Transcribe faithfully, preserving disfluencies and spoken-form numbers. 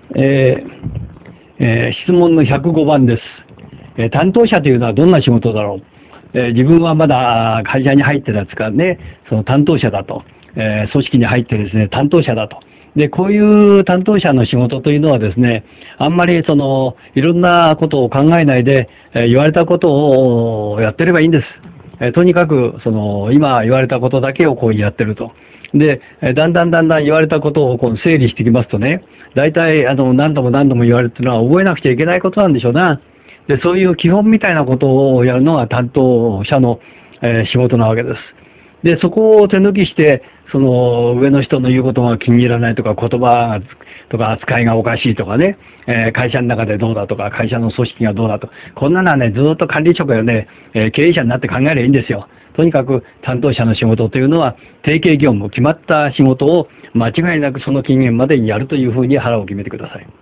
えーえー質問のひゃくごばんです。えー担当者というのはどんな仕事だろう。えー自分はまだ会社に入ってですからね、その担当者だと、えー組織に入ってですね、担当者だと。で、こういう担当者の仕事というのはですね、あんまりその、いろんなことを考えないで、えー言われたことをやってればいいんです。えーとにかく、その、今言われたことだけをこうやってると。で、えーだんだんだんだん言われたことをこう整理してきますとね、大体、あの、何度も何度も言われるっていうのは覚えなくちゃいけないことなんでしょうな。で、そういう基本みたいなことをやるのが担当者の、えー仕事なわけです。で、そこを手抜きして、その上の人の言うことが気に入らないとか、言葉とか扱いがおかしいとかね、えー会社の中でどうだとか、会社の組織がどうだと。こんなのはね、ずっと管理職やね、えー経営者になって考えればいいんですよ。とにかく担当者の仕事というのは、定型業務、決まった仕事を間違いなくその期限までにやるというふうに腹を決めてください。